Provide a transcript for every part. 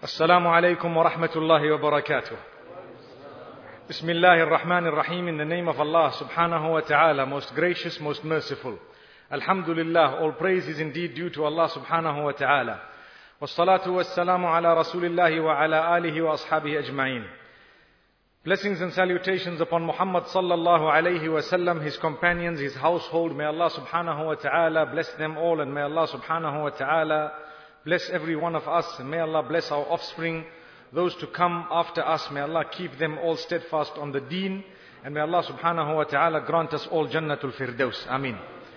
Assalamu alaikum wa rahmatullahi wa barakatuh. Bismillahir Rahmanir Rahim. In the name of Allah subhanahu wa ta'ala, most gracious, most merciful. Alhamdulillah, all praise is indeed due to Allah subhanahu wa ta'ala. Wassalatu wassalamu ala rasulillahi wa ala alihi wa ashabihi ajma'in. Blessings and salutations upon Muhammad sallallahu alayhi wa sallam, his companions, his household. May Allah subhanahu wa ta'ala bless them all, and may Allah subhanahu wa ta'ala bless every one of us, and may Allah bless our offspring, those to come after us. May Allah keep them all steadfast on the deen, and may Allah subhanahu wa ta'ala grant us all Jannatul Firdaus. Ameen.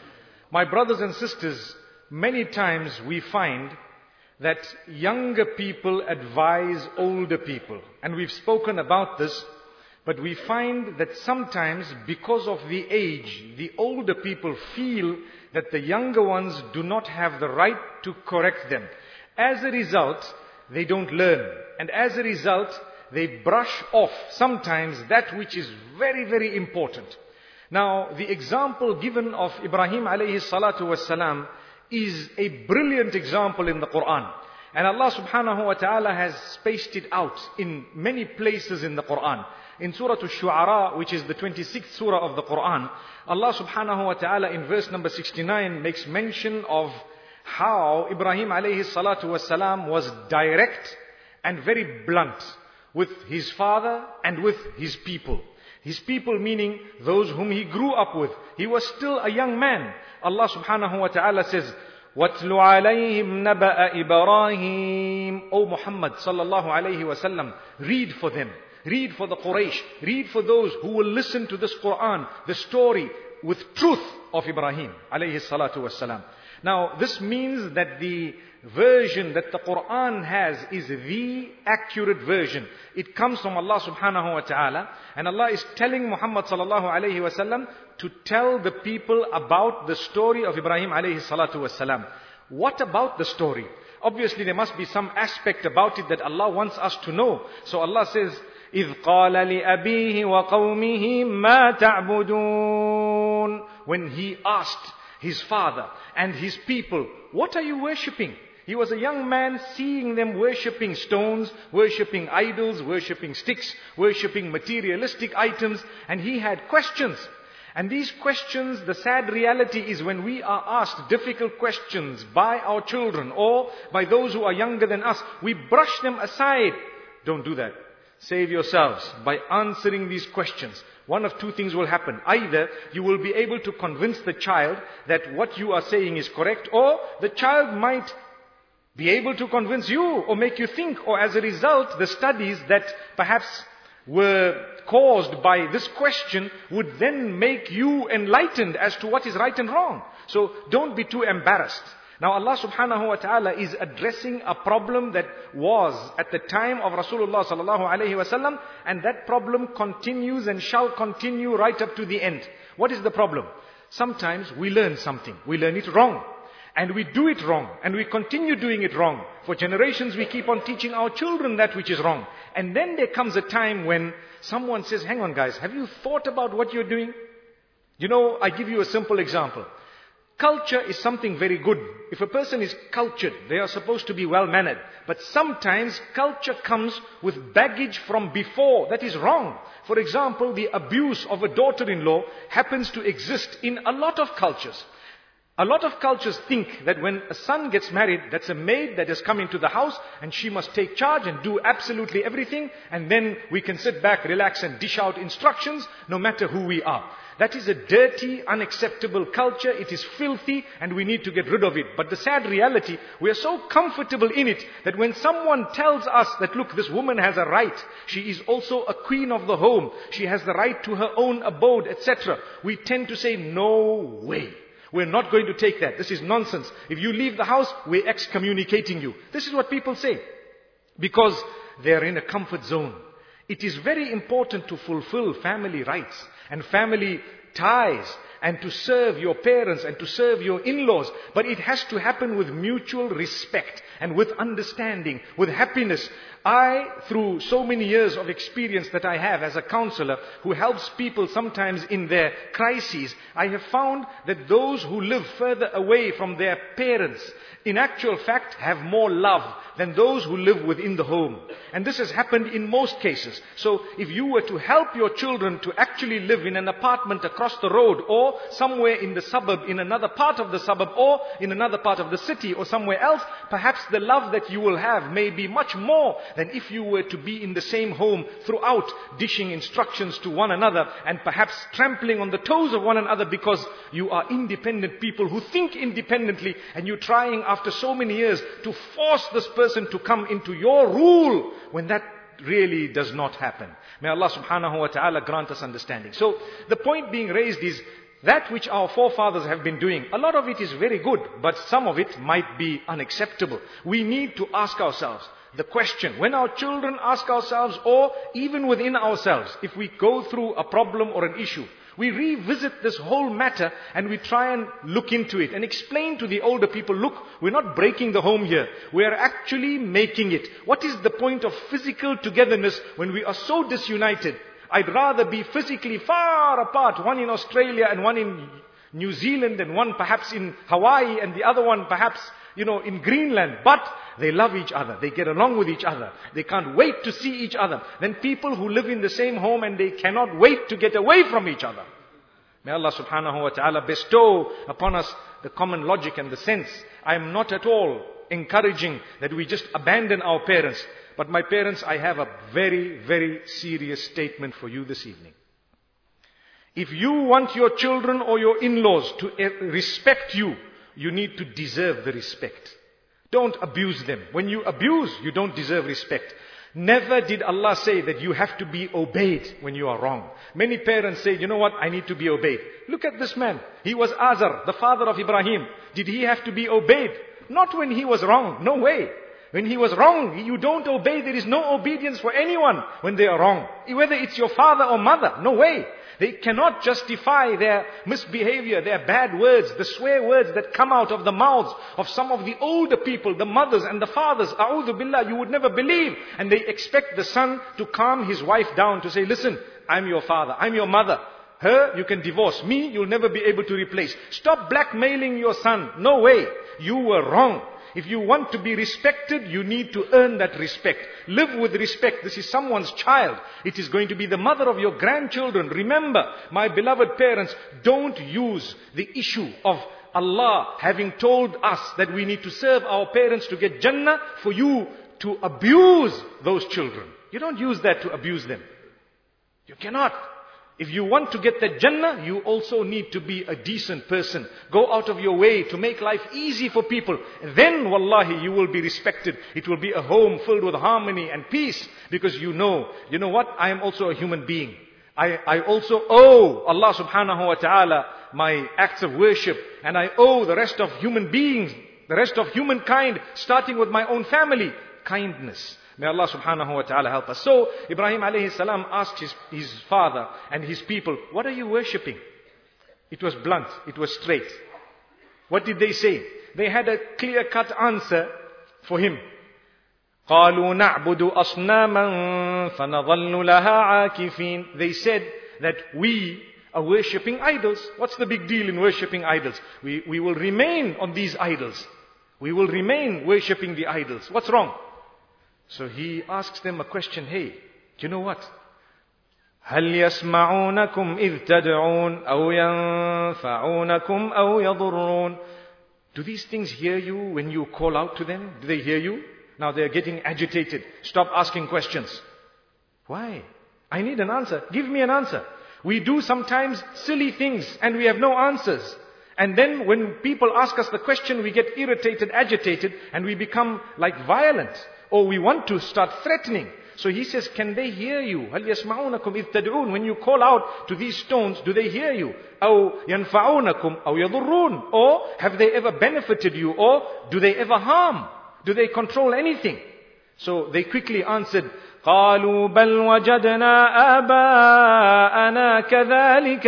My brothers and sisters, many times we find that younger people advise older people. And we've spoken about this, but we find that sometimes because of the age, the older people feel that the younger ones do not have the right to correct them. As a result, they don't learn. And as a result, they brush off sometimes that which is very, very important. Now, the example given of Ibrahim alayhi salatu wassalam is a brilliant example in the Quran. And Allah subhanahu wa ta'ala has spaced it out in many places in the Quran. In Surah Al-Shu'ara, which is the 26th surah of the Quran, Allah subhanahu wa ta'ala in verse number 69 makes mention of how Ibrahim alayhi salatu wasalam was direct and very blunt with his father and with his people. His people meaning those whom he grew up with. He was still a young man. Allah subhanahu wa ta'ala says, وَاتْلُ عَلَيْهِمْ نَبَأَ إِبْرَاهِيمَ O Muhammad sallallahu alayhi wa sallam, read for them. Read for the Quraysh. Read for those who will listen to this Quran, the story with truth of Ibrahim alayhi salatu wassalam. Now, this means that the version that the Quran has is the accurate version. It comes from Allah subhanahu wa ta'ala, and Allah is telling Muhammad sallallahu alayhi wa sallam to tell the people about the story of Ibrahim alayhi salatu wassalam. What about the story? Obviously there must be some aspect about it that Allah wants us to know. So Allah says, إِذْ قَالَ لِأَبِيهِ وَقَوْمِهِ مَا تَعْبُدُونَ When he asked his father and his people, what are you worshipping? He was a young man seeing them worshipping stones, worshipping idols, worshipping sticks, worshipping materialistic items, and he had questions. And these questions, the sad reality is when we are asked difficult questions by our children or by those who are younger than us, we brush them aside. Don't do that. Save yourselves by answering these questions. One of two things will happen. Either you will be able to convince the child that what you are saying is correct, or the child might be able to convince you or make you think, or as a result, the studies that perhaps were caused by this question would then make you enlightened as to what is right and wrong. So don't be too embarrassed. Now Allah subhanahu wa ta'ala is addressing a problem that was at the time of Rasulullah sallallahu alayhi wa sallam, and that problem continues and shall continue right up to the end. What is the problem? Sometimes we learn something. We learn it wrong. And we do it wrong. And we continue doing it wrong. For generations we keep on teaching our children that which is wrong. And then there comes a time when someone says, hang on guys, have you thought about what you're doing? You know, I give you a simple example. Culture is something very good. If a person is cultured, they are supposed to be well-mannered. But sometimes culture comes with baggage from before that is wrong. For example, the abuse of a daughter-in-law happens to exist in a lot of cultures. A lot of cultures think that when a son gets married, that's a maid that has come into the house and she must take charge and do absolutely everything, and then we can sit back, relax and dish out instructions no matter who we are. That is a dirty, unacceptable culture. It is filthy and we need to get rid of it. But the sad reality, we are so comfortable in it that when someone tells us that, look, this woman has a right. She is also a queen of the home. She has the right to her own abode, etc. We tend to say, no way. We're not going to take that. This is nonsense. If you leave the house, we're excommunicating you. This is what people say. Because they're in a comfort zone. It is very important to fulfill family rights and family ties and to serve your parents and to serve your in-laws. But it has to happen with mutual respect and with understanding, with happiness. I, through so many years of experience that I have as a counselor who helps people sometimes in their crises, I have found that those who live further away from their parents, in actual fact, have more love than those who live within the home. And this has happened in most cases. So if you were to help your children to actually live in an apartment across the road or somewhere in the suburb, in another part of the suburb or in another part of the city or somewhere else, perhaps the love that you will have may be much more than if you were to be in the same home throughout, dishing instructions to one another and perhaps trampling on the toes of one another because you are independent people who think independently, and you're trying after so many years to force this person to come into your rule when that really does not happen. May Allah subhanahu wa ta'ala grant us understanding. So the point being raised is that which our forefathers have been doing. A lot of it is very good, but some of it might be unacceptable. We need to ask ourselves the question, when our children ask ourselves, or even within ourselves, if we go through a problem or an issue, we revisit this whole matter and we try and look into it and explain to the older people, look, we're not breaking the home here. We are actually making it. What is the point of physical togetherness when we are so disunited? I'd rather be physically far apart, one in Australia and one in New Zealand and one perhaps in Hawaii and the other one perhaps, in Greenland. But they love each other. They get along with each other. They can't wait to see each other. Then people who live in the same home and they cannot wait to get away from each other. May Allah subhanahu wa ta'ala bestow upon us the common logic and the sense. I am not at all encouraging that we just abandon our parents. But my parents, I have a very, very serious statement for you this evening. If you want your children or your in-laws to respect you, you need to deserve the respect. Don't abuse them. When you abuse, you don't deserve respect. Never did Allah say that you have to be obeyed when you are wrong. Many parents say, you know what, I need to be obeyed. Look at this man. He was Azar, the father of Ibrahim. Did he have to be obeyed? Not when he was wrong. No way. When he was wrong, you don't obey. There is no obedience for anyone when they are wrong. Whether it's your father or mother, no way. They cannot justify their misbehavior, their bad words, the swear words that come out of the mouths of some of the older people, the mothers and the fathers. A'udhu billah, you would never believe. And they expect the son to calm his wife down, to say, listen, I'm your father, I'm your mother. Her, you can divorce. Me, you'll never be able to replace. Stop blackmailing your son. No way. You were wrong. If you want to be respected, you need to earn that respect. Live with respect. This is someone's child. It is going to be the mother of your grandchildren. Remember, my beloved parents, don't use the issue of Allah having told us that we need to serve our parents to get Jannah for you to abuse those children. You don't use that to abuse them. You cannot. If you want to get that Jannah, you also need to be a decent person. Go out of your way to make life easy for people. Then, wallahi, you will be respected. It will be a home filled with harmony and peace. Because you know what? I am also a human being. I also owe Allah subhanahu wa ta'ala my acts of worship. And I owe the rest of human beings, the rest of humankind, starting with my own family, kindness. May Allah subhanahu wa ta'ala help us. So, Ibrahim alayhi salam asked his father and his people, what are you worshipping? It was blunt. It was straight. What did they say? They had a clear-cut answer for him. قَالُوا نَعْبُدُ أَصْنَامًا فَنَظَلُّ لَهَا عَاكِفِينَ. They said that we are worshipping idols. What's the big deal in worshipping idols? We will remain on these idols. We will remain worshipping the idols. What's wrong? So he asks them a question. Hey, do you know what? هَلْ يَسْمَعُونَكُمْ إِذْ تَدْعُونَ أَوْ يَنْفَعُونَكُمْ أَوْ يَضُرُّونَ. Do these things hear you when you call out to them? Do they hear you? Now they are getting agitated. Stop asking questions. Why? I need an answer. Give me an answer. We do sometimes silly things and we have no answers. And then when people ask us the question, we get irritated, agitated, and we become like violent. Or we want to start threatening. So he says, can they hear you? هَلْ يَسْمَعُونَكُمْ إِذْ تَدْعُونَ. When you call out to these stones, do they hear you? أَوْ يَنْفَعُونَكُمْ أَوْ يَضُرُّونَ. Or have they ever benefited you? Or do they ever harm? Do they control anything? So they quickly answered, قالوا بل وجدنا آباءنا كذلك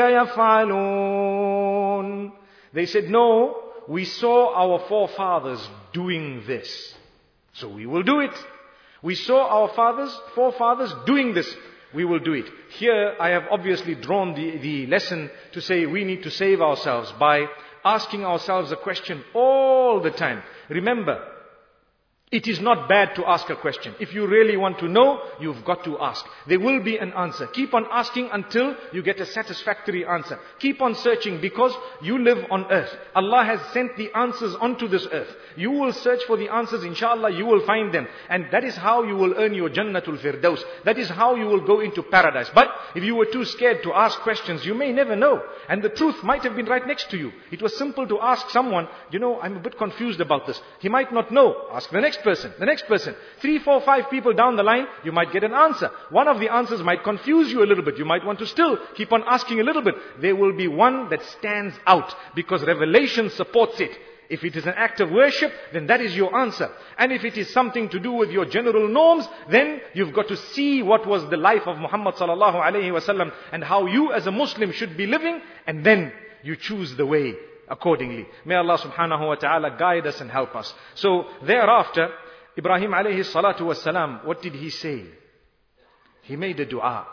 يفعلون. They said, no, we saw our forefathers doing this, so we will do it. We saw our forefathers doing this, we will do it. Here I have obviously drawn the lesson to say we need to save ourselves by asking ourselves a question all the time. Remember, it is not bad to ask a question. If you really want to know, you've got to ask. There will be an answer. Keep on asking until you get a satisfactory answer. Keep on searching because you live on earth. Allah has sent the answers onto this earth. You will search for the answers, inshallah, you will find them. And that is how you will earn your Jannatul Firdaus. That is how you will go into paradise. But if you were too scared to ask questions, you may never know. And the truth might have been right next to you. It was simple to ask someone, I'm a bit confused about this. He might not know. Ask the next person. 3, 4, 5 people down the line, you might get an answer. One of the answers might confuse you a little bit. You might want to still keep on asking a little bit. There will be one that stands out because revelation supports it. If it is an act of worship, then that is your answer. And if it is something to do with your general norms, then you've got to see what was the life of Muhammad sallallahu alaihi wasallam and how you as a Muslim should be living, and then you choose the way accordingly. May Allah subhanahu wa ta'ala guide us and help us. So thereafter, Ibrahim alayhi salatu wasalam, what did he say? He made a dua.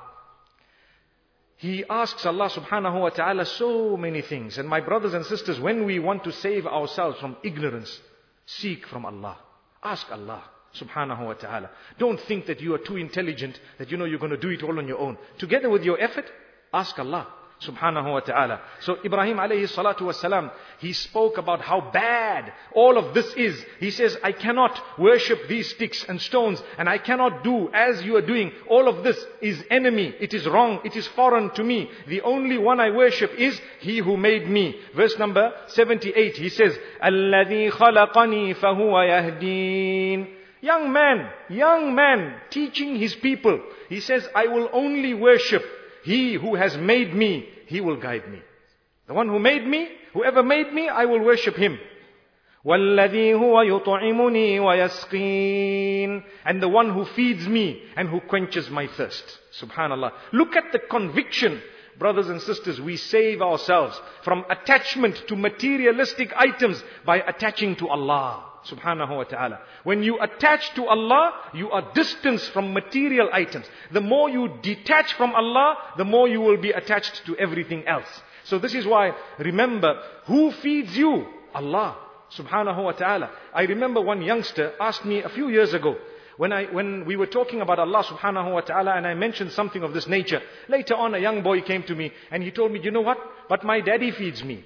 He asks Allah subhanahu wa ta'ala so many things. And my brothers and sisters, when we want to save ourselves from ignorance, seek from Allah. Ask Allah subhanahu wa ta'ala. Don't think that you are too intelligent, that you're going to do it all on your own. Together with your effort, ask Allah subhanahu wa ta'ala. So Ibrahim alayhi salatu wasalam, he spoke about how bad all of this is. He says, I cannot worship these sticks and stones, and I cannot do as you are doing. All of this is enemy. It is wrong. It is foreign to me. The only one I worship is He who made me. Verse number 78, he says, الَّذِي خَلَقَنِي فَهُوَ يَهْدِينَ. Young man, teaching his people. He says, I will only worship He who has made me. He will guide me. The one who made me, whoever made me, I will worship Him. وَالَّذِي هُوَ يُطْعِمُنِي وَيَسْقِينَ. And the one who feeds me and who quenches my thirst. Subhanallah. Look at the conviction. Brothers and sisters, we save ourselves from attachment to materialistic items by attaching to Allah subhanahu wa ta'ala. When you attach to Allah, you are distanced from material items. The more you detach from Allah, the more you will be attached to everything else. So this is why, remember, who feeds you? Allah subhanahu wa ta'ala. I remember one youngster asked me a few years ago, when we were talking about Allah subhanahu wa ta'ala, and I mentioned something of this nature. Later on, a young boy came to me and he told me, you know what? But my daddy feeds me.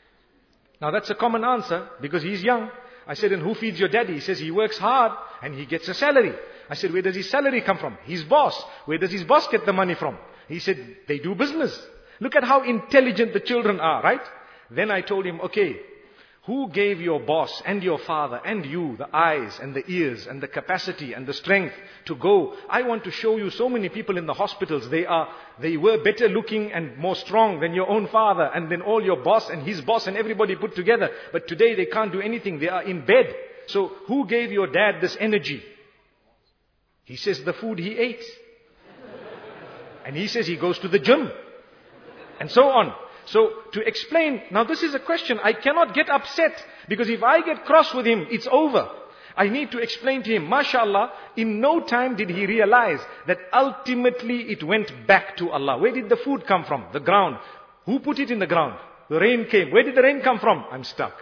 Now that's a common answer because he's young. I said, and who feeds your daddy? He says he works hard and he gets a salary. I said, where does his salary come from? His boss. Where does his boss get the money from? He said, they do business. Look at how intelligent the children are, right? Then I told him, okay, who gave your boss and your father and you the eyes and the ears and the capacity and the strength to go? I want to show you so many people in the hospitals. They were better looking and more strong than your own father and then all your boss and his boss and everybody put together. But today they can't do anything. They are in bed. So who gave your dad this energy? He says the food he ate. And he says he goes to the gym. And so on. So to explain, now this is a question. I cannot get upset because if I get cross with him, it's over. I need to explain to him, mashallah, in no time did he realize that ultimately it went back to Allah. Where did the food come from? The ground. Who put it in the ground? The rain came. Where did the rain come from? I'm stuck,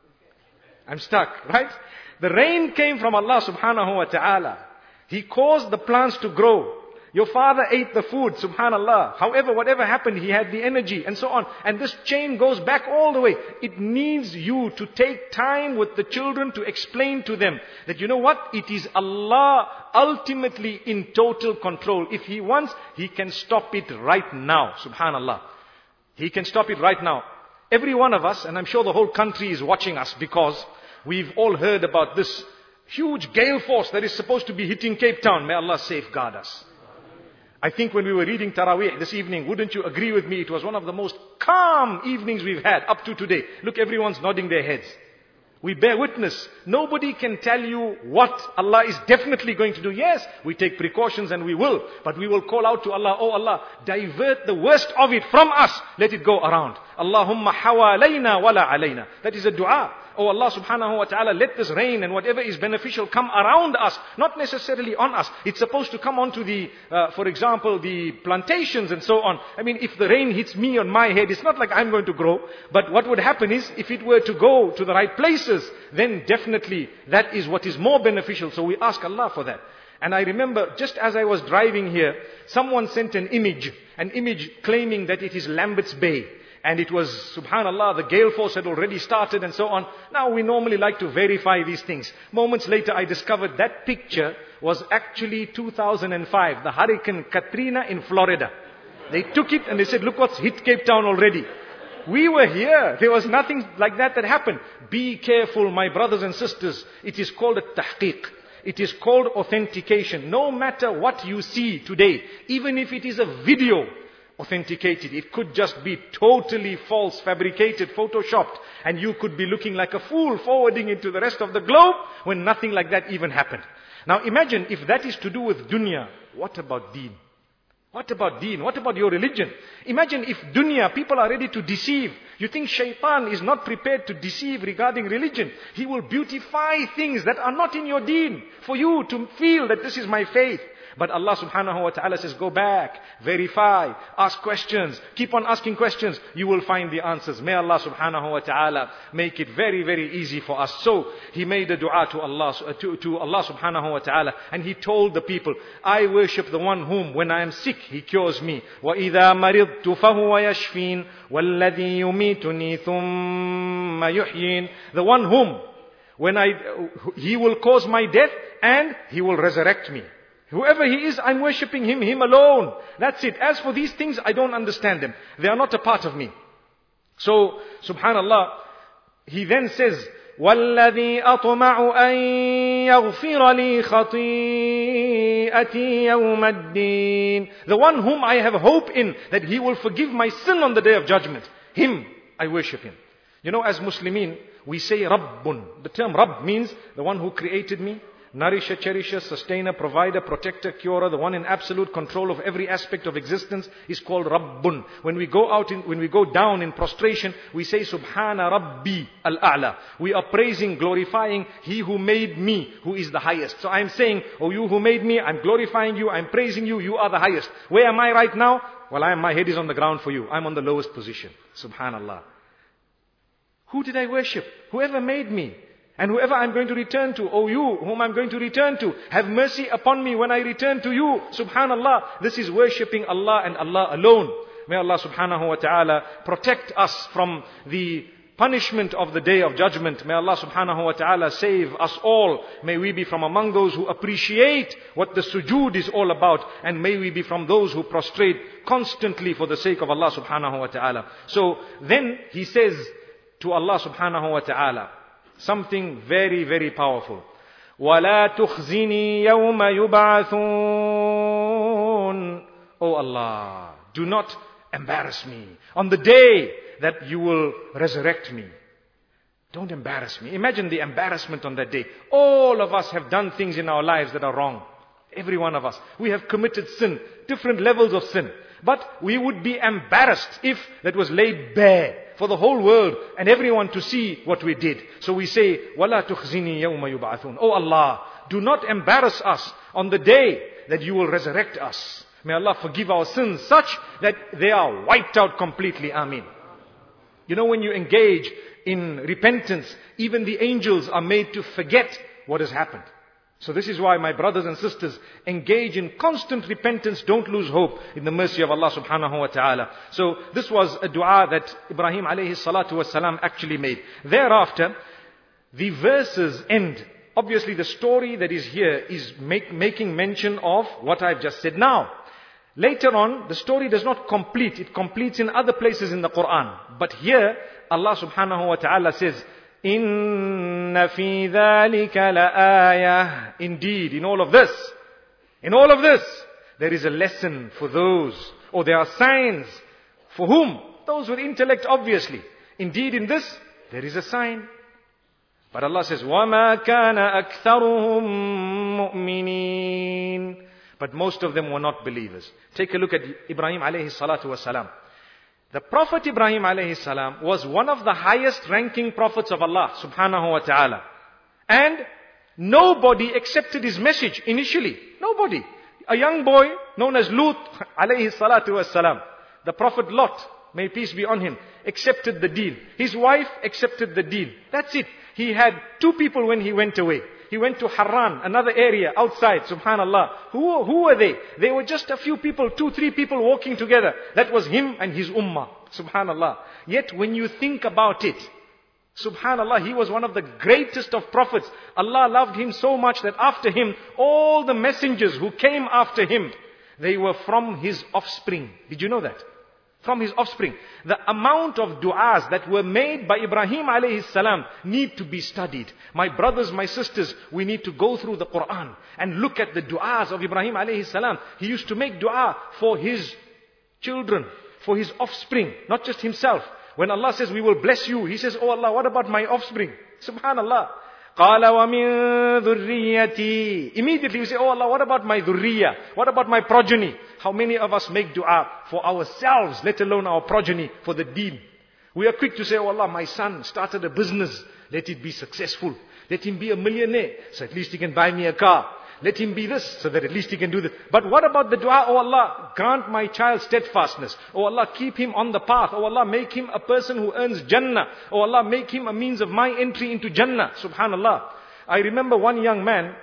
right? The rain came from Allah subhanahu wa ta'ala. He caused the plants to grow. Your father ate the food, subhanallah. However, whatever happened, he had the energy and so on. And this chain goes back all the way. It needs you to take time with the children to explain to them that you know what? It is Allah ultimately in total control. If He wants, He can stop it right now, subhanallah. He can stop it right now. Every one of us, and I'm sure the whole country is watching us because we've all heard about this huge gale force that is supposed to be hitting Cape Town. May Allah safeguard us. I think when we were reading Taraweeh this evening, wouldn't you agree with me? It was one of the most calm evenings we've had up to today. Look, everyone's nodding their heads. We bear witness. Nobody can tell you what Allah is definitely going to do. Yes, we take precautions and we will. But we will call out to Allah, oh Allah, divert the worst of it from us. Let it go around. Allahumma hawalayna wala alayna. That is a dua. Oh Allah subhanahu wa ta'ala, let this rain and whatever is beneficial come around us, not necessarily on us. It's supposed to come onto the, for example, the plantations and so on. I mean, if the rain hits me on my head, it's not like I'm going to grow. But what would happen is, if it were to go to the right places, then definitely that is what is more beneficial. So we ask Allah for that. And I remember, just as I was driving here, someone sent an image claiming that it is Lambert's Bay. And it was, subhanallah, the gale force had already started and so on. Now we normally like to verify these things. Moments later I discovered that picture was actually 2005, the Hurricane Katrina in Florida. They took it and they said, look what's hit Cape Town already. We were here. There was nothing like that happened. Be careful, my brothers and sisters. It is called a tahqiq. It is called authentication. No matter what you see today, even if it is a video, authenticated. It could just be totally false, fabricated, photoshopped, and you could be looking like a fool forwarding it to the rest of the globe when nothing like that even happened. Now imagine if that is to do with dunya, what about deen? What about deen? What about your religion? Imagine if dunya, people are ready to deceive. You think shaitan is not prepared to deceive regarding religion. He will beautify things that are not in your deen for you to feel that this is my faith. But Allah subhanahu wa ta'ala says, go back, verify, ask questions, keep on asking questions, you will find the answers. May Allah subhanahu wa ta'ala make it very, very easy for us. So, he made a dua to Allah subhanahu wa ta'ala, and he told the people, I worship the one whom, when I am sick, he cures me. وَإِذَا مَرِضْتُ فَهُوَ يَشْفِينَ وَالَّذِي يُمِيتُنِي ثُمَّ يُحْيِينَ. The one whom, he will cause my death, and he will resurrect me. Whoever he is, I'm worshipping him alone. That's it. As for these things, I don't understand them. They are not a part of me. So, subhanallah, he then says, وَالَّذِي أَطْمَعُ أَن يَغْفِرَ لِي خَطِيئَتِي يَوْمَ الدِّينِ. The one whom I have hope in, that he will forgive my sin on the day of judgment. Him, I worship him. You know, as Muslimin, we say Rabbun. The term Rabb means the one who created me, nourisher, cherisher, sustainer, provider, protector, curer, the one in absolute control of every aspect of existence is called Rabbun. When we go down in prostration, we say Subhana Rabbi al-A'la. We are praising, glorifying He who made me, who is the highest. So I'm saying, oh you who made me, I'm glorifying you, I'm praising you, you are the highest. Where am I right now? Well, my head is on the ground for you. I'm on the lowest position. Subhanallah. Who did I worship? Whoever made me. And whoever I'm going to return to, oh you whom I'm going to return to, have mercy upon me when I return to you. Subhanallah, this is worshipping Allah and Allah alone. May Allah subhanahu wa ta'ala protect us from the punishment of the day of judgment. May Allah subhanahu wa ta'ala save us all. May we be from among those who appreciate what the sujood is all about. And may we be from those who prostrate constantly for the sake of Allah subhanahu wa ta'ala. So then he says to Allah subhanahu wa ta'ala, something very, very powerful. وَلَا تُخْزِنِي يَوْمَ يُبْعَثُونَ. Oh Allah, do not embarrass me on the day that you will resurrect me. Don't embarrass me. Imagine the embarrassment on that day. All of us have done things in our lives that are wrong. Every one of us. We have committed sin, different levels of sin. But we would be embarrassed if that was laid bare for the whole world and everyone to see what we did. So we say, وَلَا تُخْزِنِي يَوْمَ يُبْعَثُونَ. Oh Allah, do not embarrass us on the day that you will resurrect us. May Allah forgive our sins such that they are wiped out completely. Ameen. You know, when you engage in repentance, even the angels are made to forget what has happened. So this is why, my brothers and sisters, engage in constant repentance. Don't lose hope in the mercy of Allah subhanahu wa ta'ala. So this was a dua that Ibrahim alayhi salatu wasalam actually made. Thereafter, the verses end. Obviously the story that is here is making mention of what I've just said now. Later on, the story does not complete. It completes in other places in the Quran. But here, Allah subhanahu wa ta'ala says, Inna fi dhalika la'ayah. Indeed, in all of this, there is a lesson for those, or there are signs for whom? Those with intellect, obviously. Indeed, in this, there is a sign. But Allah says, وَمَا كَانَ أَكْثَرُهُم مُؤْمِنِينَ. But most of them were not believers. Take a look at Ibrahim alayhi salatu wasalam. The Prophet Ibrahim alayhi salam was one of the highest ranking prophets of Allah subhanahu wa ta'ala. And nobody accepted his message initially. Nobody. A young boy known as Lut alayhi salatu wasalam. The Prophet Lot, may peace be on him, accepted the deen. His wife accepted the deen. That's it. He had 2 people when he went away. He went to Haran, another area outside, subhanallah. Who were they? They were just a few people, 2-3 people walking together. That was him and his ummah, subhanallah. Yet when you think about it, subhanallah, he was one of the greatest of prophets. Allah loved him so much that after him, all the messengers who came after him, they were from his offspring. Did you know that? From his offspring. The amount of du'as that were made by Ibrahim alayhi salam need to be studied. My brothers, my sisters, we need to go through the Quran and look at the du'as of Ibrahim alayhi salam. He used to make du'a for his children, for his offspring, not just himself. When Allah says, we will bless you, he says, oh Allah, what about my offspring? Subhanallah. قَالَ وَمِن ذُرِّيَّتِي. Immediately we say, oh Allah, what about my dhurriya? What about my progeny? How many of us make dua for ourselves, let alone our progeny, for the deen? We are quick to say, oh Allah, my son started a business. Let it be successful. Let him be a millionaire, so at least he can buy me a car. Let him be this, so that at least he can do this. But what about the dua? Oh Allah, grant my child steadfastness. Oh Allah, keep him on the path. Oh Allah, make him a person who earns Jannah. Oh Allah, make him a means of my entry into Jannah. Subhanallah. I remember one young man,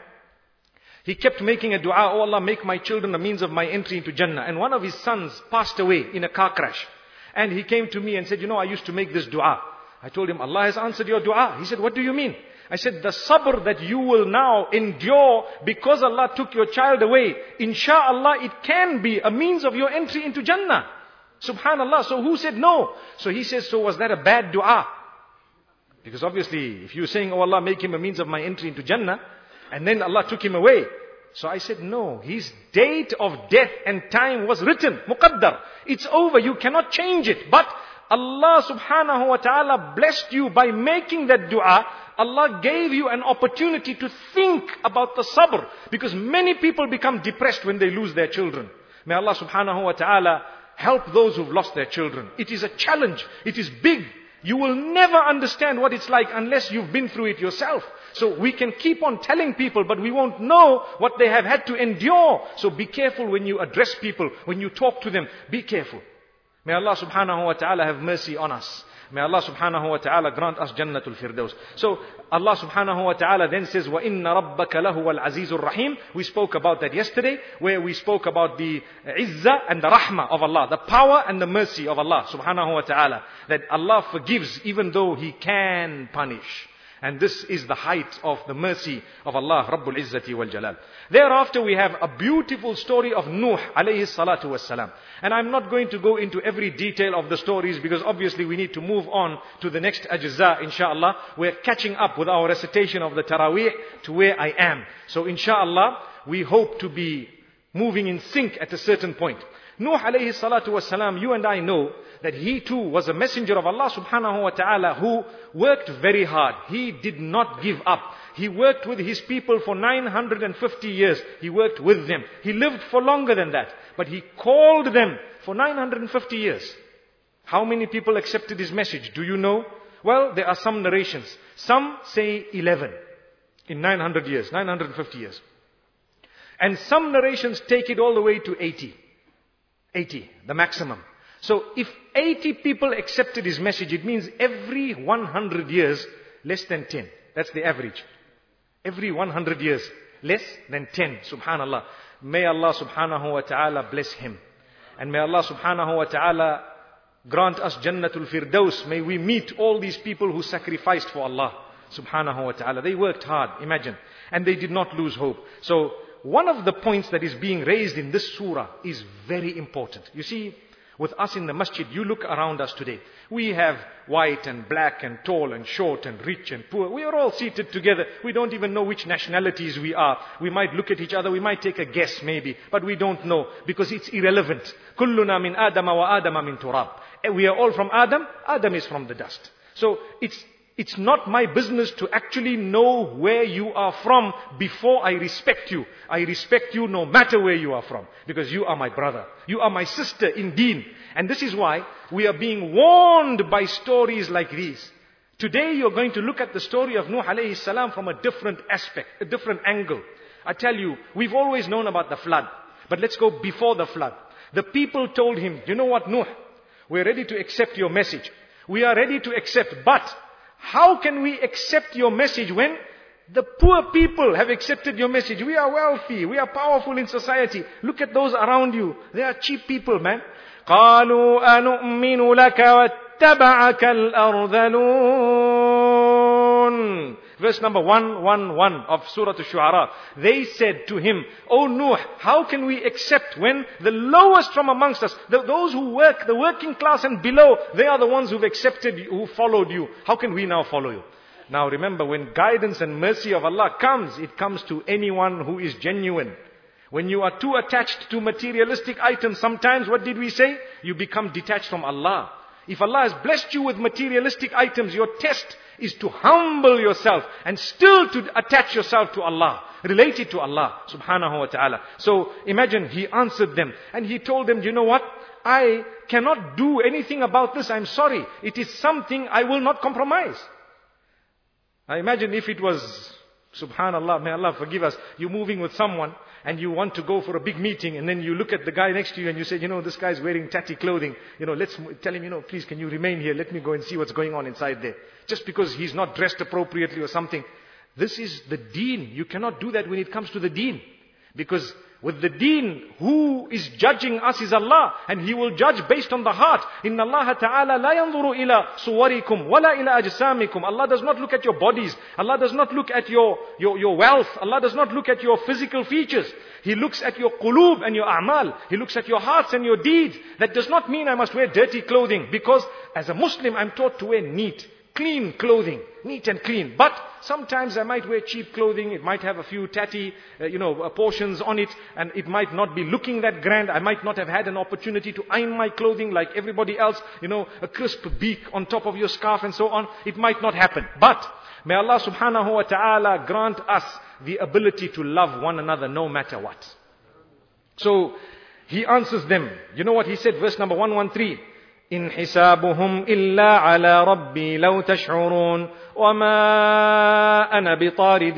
he kept making a dua, oh Allah, make my children a means of my entry into Jannah. And one of his sons passed away in a car crash. And he came to me and said, you know, I used to make this dua. I told him, Allah has answered your dua. He said, what do you mean? I said, the sabr that you will now endure because Allah took your child away, insha'Allah, it can be a means of your entry into Jannah. Subhanallah. So who said no? So he says, so was that a bad dua? Because obviously, if you're saying, oh Allah, make him a means of my entry into Jannah, and then Allah took him away. So I said, no, his date of death and time was written, muqaddar. It's over, you cannot change it. But Allah subhanahu wa ta'ala blessed you by making that dua. Allah gave you an opportunity to think about the sabr. Because many people become depressed when they lose their children. May Allah subhanahu wa ta'ala help those who've lost their children. It is a challenge. It is big. You will never understand what it's like unless you've been through it yourself. So we can keep on telling people, but we won't know what they have had to endure. So be careful when you address people, when you talk to them. Be careful. May Allah subhanahu wa ta'ala have mercy on us. May Allah subhanahu wa ta'ala grant us Jannatul Firdaus. So Allah subhanahu wa ta'ala then says, وَإِنَّ رَبَّكَ لَهُوَ الْعَزِيزُ الرَّحِيمُ. We spoke about that yesterday, where we spoke about the izzah and the rahmah of Allah, the power and the mercy of Allah subhanahu wa ta'ala. That Allah forgives even though He can punish. And this is the height of the mercy of Allah Rabbul Izzati wal Jalal. Thereafter we have a beautiful story of Nuh alayhi salatu wassalam. And I'm not going to go into every detail of the stories because obviously we need to move on to the next ajza inshallah. We're catching up with our recitation of the Taraweeh to where I am. So inshallah we hope to be moving in sync at a certain point. Nuh alayhi salatu wassalam, you and I know that he too was a messenger of Allah subhanahu wa ta'ala who worked very hard. He did not give up. He worked with his people for 950 years. He worked with them. He lived for longer than that. But he called them for 950 years. How many people accepted his message? Do you know? Well, there are some narrations. Some say 11 in 900 years, 950 years. And some narrations take it all the way to 80. 80, the maximum. So if 80 people accepted his message, it means every 100 years, less than 10. That's the average. Every 100 years, less than 10. Subhanallah. May Allah subhanahu wa ta'ala bless him. And may Allah subhanahu wa ta'ala grant us Jannatul Firdaus. May we meet all these people who sacrificed for Allah subhanahu wa ta'ala. They worked hard, imagine. And they did not lose hope. So one of the points that is being raised in this surah is very important. You see, with us in the masjid, you look around us today. We have white and black and tall and short and rich and poor. We are all seated together. We don't even know which nationalities we are. We might look at each other. We might take a guess maybe. But we don't know because it's irrelevant. كُلُّنَا مِنْ آدَمَ وَآدَمَ مِنْ تُرَابٍ. We are all from Adam. Adam is from the dust. So it's It's not my business to actually know where you are from before I respect you. I respect you no matter where you are from. Because you are my brother. You are my sister in deen. And this is why we are being warned by stories like these. Today you're going to look at the story of Nuh alayhi salam from a different aspect, a different angle. I tell you, we've always known about the flood. But let's go before the flood. The people told him, you know what, Nuh? We're ready to accept your message. We are ready to accept, but how can we accept your message when the poor people have accepted your message? We are wealthy. We are powerful in society. Look at those around you. They are cheap people, man. قَالُوا أَنُؤْمِنُ لَكَ وَاتَّبَعَكَ الْأَرْذَلُونَ. Verse number 111 of Surah Al-Shu'ara. They said to him, "O Nuh, how can we accept when the lowest from amongst us, those who work, the working class and below, they are the ones who've accepted you, who followed you. How can we now follow you?" Now remember, when guidance and mercy of Allah comes, it comes to anyone who is genuine. When you are too attached to materialistic items, sometimes what did we say? You become detached from Allah. If Allah has blessed you with materialistic items, your test is to humble yourself and still to attach yourself to Allah. Relate it to Allah subhanahu wa ta'ala. So imagine he answered them and he told them, you know what? I cannot do anything about this. I'm sorry. It is something I will not compromise. I imagine if it was, subhanallah, may Allah forgive us, you're moving with someone and you want to go for a big meeting and then you look at the guy next to you and you say, you know, this guy's wearing tatty clothing. You know, let's tell him, you know, please can you remain here? Let me go and see what's going on inside there. Just because he's not dressed appropriately or something. This is the deen. You cannot do that when it comes to the deen. Because with the deen, who is judging us is Allah. And He will judge based on the heart. Inna Allah ta'ala la yanzuru ila suwarikum wala ila ajsamikum. Allah does not look at your bodies. Allah does not look at your wealth. Allah does not look at your physical features. He looks at your qulub and your a'mal. He looks at your hearts and your deeds. That does not mean I must wear dirty clothing. Because as a Muslim, I'm taught to wear neat, clean clothing. Neat and clean. But sometimes I might wear cheap clothing. It might have a few tatty, portions on it. And it might not be looking that grand. I might not have had an opportunity to iron my clothing like everybody else. A crisp beak on top of your scarf and so on. It might not happen. But may Allah subhanahu wa ta'ala grant us the ability to love one another no matter what. So he answers them. You know what he said? Verse number 113. إن حسابهم إلا على ربي لو تشعرون وما أنا بطارد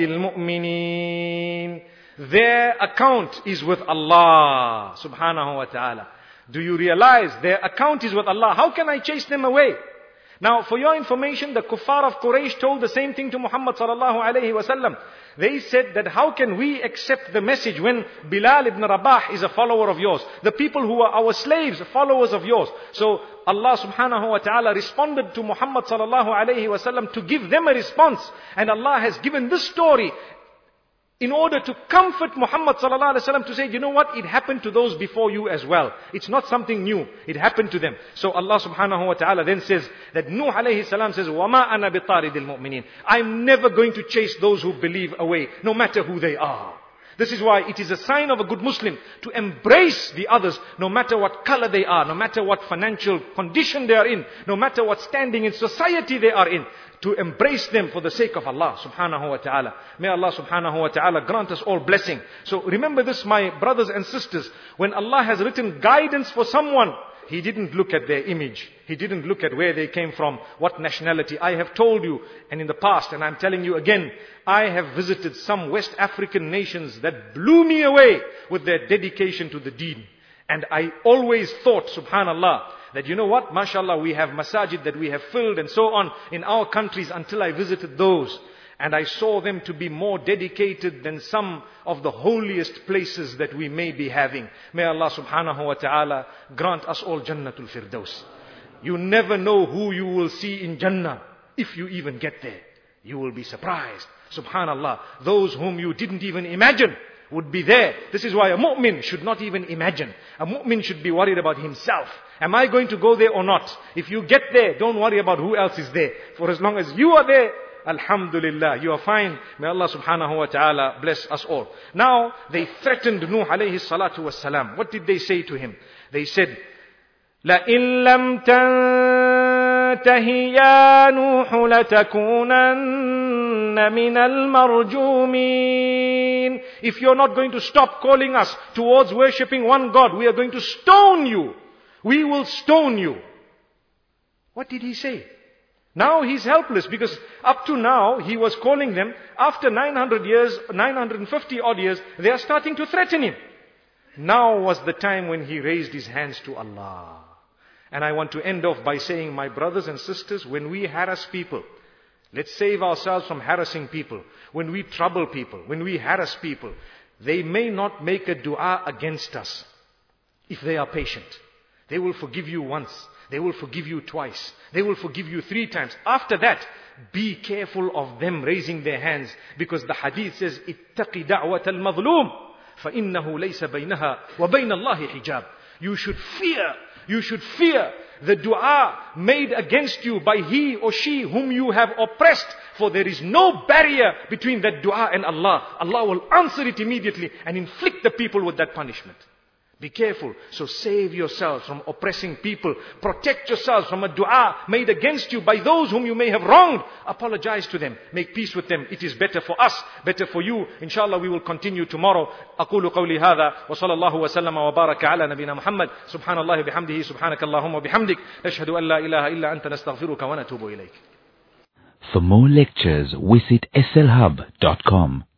المؤمنين. Their account is with Allah subhanahu wa ta'ala. Do you realize their account is with Allah? How can I chase them away? Now for your information, the kuffar of Quraysh told the same thing to Muhammad sallallahu alayhi wa sallam. They said that how can we accept the message when Bilal ibn Rabah is a follower of yours? The people who are our slaves, followers of yours. So Allah subhanahu wa ta'ala responded to Muhammad sallallahu alayhi wa sallam to give them a response. And Allah has given this story in order to comfort Muhammad sallallahu alayhi wa sallam to say, you know what? It happened to those before you as well. It's not something new. It happened to them. So Allah subhanahu wa ta'ala then says that Nuh alayhi salam says, وَمَا أَنَا بِطَارِدِ الْمُؤْمِنِينَ. I'm never going to chase those who believe away, no matter who they are. This is why it is a sign of a good Muslim to embrace the others, no matter what color they are, no matter what financial condition they are in, no matter what standing in society they are in. To embrace them for the sake of Allah subhanahu wa ta'ala. May Allah subhanahu wa ta'ala grant us all blessing. So remember this, my brothers and sisters. When Allah has written guidance for someone, He didn't look at their image. He didn't look at where they came from, what nationality. I have told you, and in the past, and I'm telling you again, I have visited some West African nations that blew me away with their dedication to the deen. And I always thought, subhanallah, that you know what, mashallah, we have masajid that we have filled and so on in our countries until I visited those. And I saw them to be more dedicated than some of the holiest places that we may be having. May Allah subhanahu wa ta'ala grant us all Jannatul Firdaus. You never know who you will see in Jannah if you even get there. You will be surprised. Subhanallah, those whom you didn't even imagine would be there. This is why a mu'min should not even imagine. A mu'min should be worried about himself. Am I going to go there or not? If you get there, don't worry about who else is there. For as long as you are there, alhamdulillah, you are fine. May Allah subhanahu wa ta'ala bless us all. Now, they threatened Nuh alayhi salatu wassalam. What did they say to him? They said, لَإِن لَمْ تَنْتَهِ تنتهي يا نوح لتكونن من المرجومين. If you're not going to stop calling us towards worshipping one God, we are going to stone you. We will stone you. What did he say? Now he's helpless, because up to now he was calling them. After 900 years, 950 odd years, they are starting to threaten him. Now was the time when he raised his hands to Allah. And I want to end off by saying, my brothers and sisters, when we harass people, let's save ourselves from harassing people. When we trouble people, when we harass people, they may not make a dua against us if they are patient. They will forgive you once. They will forgive you twice. They will forgive you 3 times. After that, be careful of them raising their hands, because the hadith says, اتَّقِ دَعْوَةَ الْمَظْلُومِ فَإِنَّهُ لَيْسَ بَيْنَهَا وَبَيْنَ اللَّهِ حِجَابٌ. You should fear the dua made against you by he or she whom you have oppressed, for there is no barrier between that dua and Allah. Allah will answer it immediately and inflict the people with that punishment. Be careful. So save yourselves from oppressing people. Protect yourselves from a dua made against you by those whom you may have wronged. Apologize to them. Make peace with them. It is better for us, better for you. Inshallah, we will continue tomorrow. أقول قولي هذا وصلى الله وسلم وبارك على نبينا محمد. سبحان الله بحمده سبحانك اللهم وبحمدك نشهد أن لا إله إلا أنت نستغفرك ونتوب إليك. For more lectures, visit slhub.com.